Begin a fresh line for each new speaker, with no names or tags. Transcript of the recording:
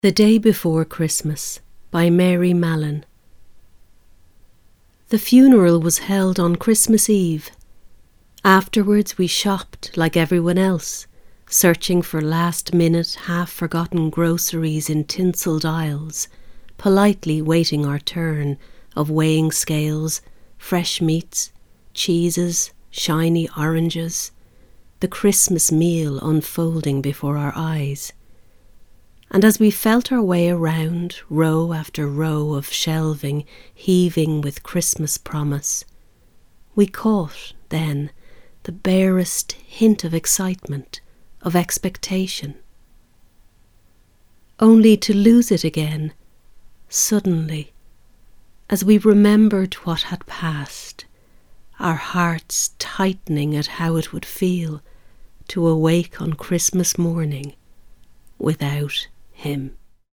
The Day Before Christmas by Mary Mallon. The funeral was held on Christmas Eve. Afterwards we shopped like everyone else, searching for last-minute, half-forgotten groceries in tinselled aisles, politely waiting our turn of weighing scales, fresh meats, cheeses, shiny oranges, the Christmas meal unfolding before our eyes. And as we felt our way around, row after row of shelving heaving with Christmas promise, we caught, then, the barest hint of excitement, of expectation. Only to lose it again, suddenly, as we remembered what had passed, our hearts tightening at how it would feel to awake on Christmas morning without him.